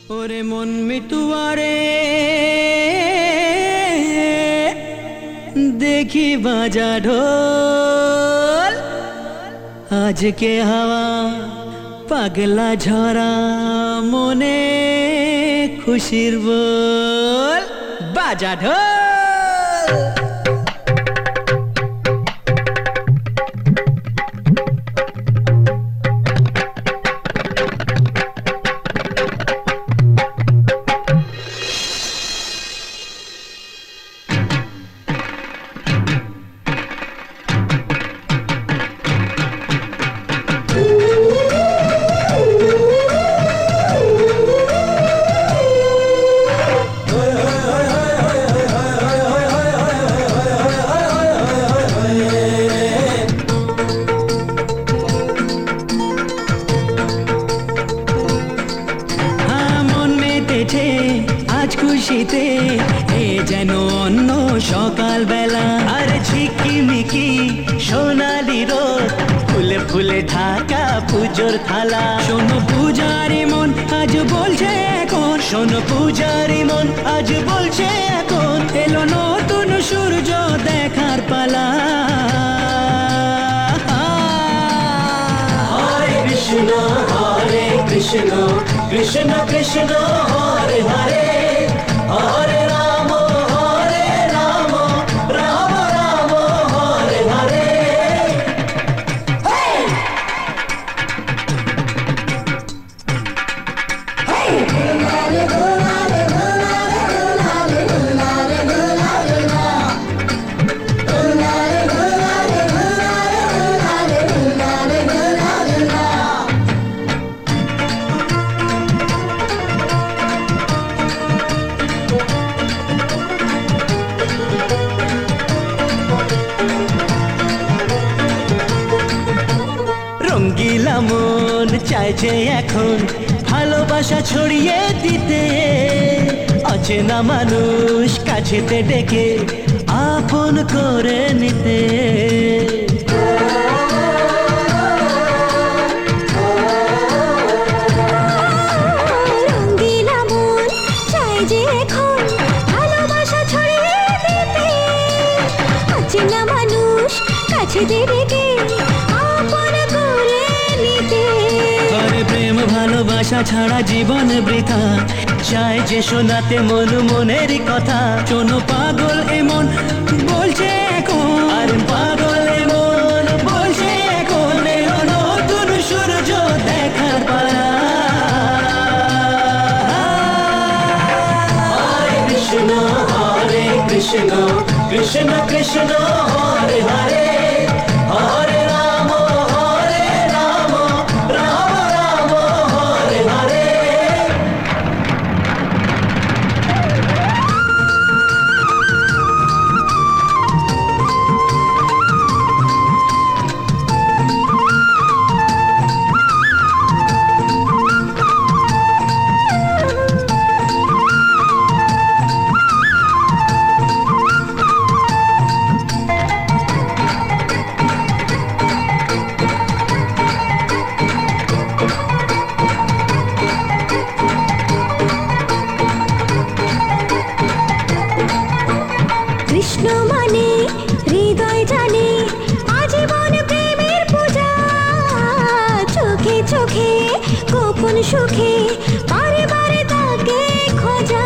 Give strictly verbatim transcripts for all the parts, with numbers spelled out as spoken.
ওরে মন মিতুয়ারে দেখি বাজা ঢোল আজকে হাওয়া পাগলা ঝরা মনে খুশির বল বাজা ঢোল। আজ খুশিতে এ যেন অন্য সকাল বেলা আর ঝিকিমিকি সোনালি রোদ ফুলে ফুলে ঢাকা পুজোর থালা। শোনো পূজারি মন আজ বলছে এখন, শোনো পূজারি মন আজ বলছে এখন এলো নতুন সূর্য দেখার পালা। হরে কৃষ্ণ হরে কৃষ্ণ কৃষ্ণ কৃষ্ণ হরে হরে হরে রাম হরে রাম রাম রাম হরে হরে। রঙ্গিলা মন চাইছে এখন ভালোবাসা ছড়িয়ে দিতে, অচেনা মানুষ কাছেতে ডেকে আপন করে নিতে। রঙ্গিলা মন চাই যে এখন ভালোবাসা ছড়িয়ে দিতে, অচেনা মানুষ কাছেতে ডেকে প্রেম ভালোবাসা ছাড়া জীবন বৃথা, চাই যে শোনাতে মন মনের কথা। শোনো পাগল এমন বলছে এখন, আর পাগল এমন বলছে এখন এলো নতুন সূর্য দেখার পালা। হরে কৃষ্ণ হরে কৃষ্ণ কৃষ্ণ কৃষ্ণ হরে হরে হরে রাম হরে রাম রাম রাম হরে হরে। কৃষ্ণ মানে হৃদয় জানে আজীবন প্রেমের পূজা, চোখে চোখে গোপন সুখে বারে বারে তাকে খোঁজা।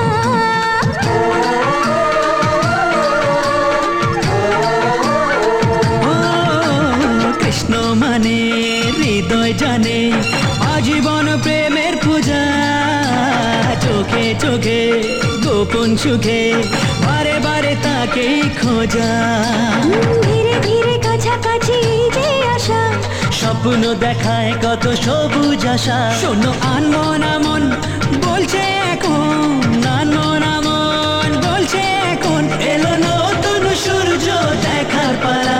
কৃষ্ণ মানে হৃদয় জানে আজীবন প্রেমের পূজা, চোখে চোখে গোপন সুখে বারে বারে তাকে খোঁজা। ধীরে ধীরে কাছাকাছি যে আসা, স্বপ্ন দেখায় কত সবুজ আশা। শোনো আনমন আমন বলছে এখন, আনমন আমন বলছে এখন এলো নতুন সূর্য দেখার পালা।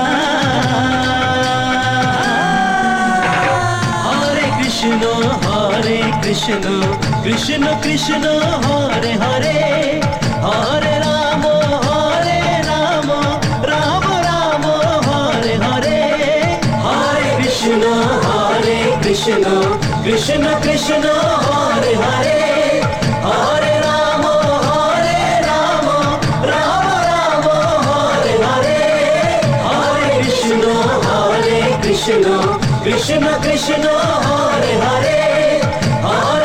হরে কৃষ্ণ হরে কৃষ্ণ কৃষ্ণ কৃষ্ণ হরে হরে হরে রাম হরে রাম রাম রাম হরে হরে। হরে কৃষ্ণ হরে কৃষ্ণ কৃষ্ণ কৃষ্ণ হরে হরে কৃষ্ণ কৃষ্ণ কৃষ্ণ হরে হরে হরে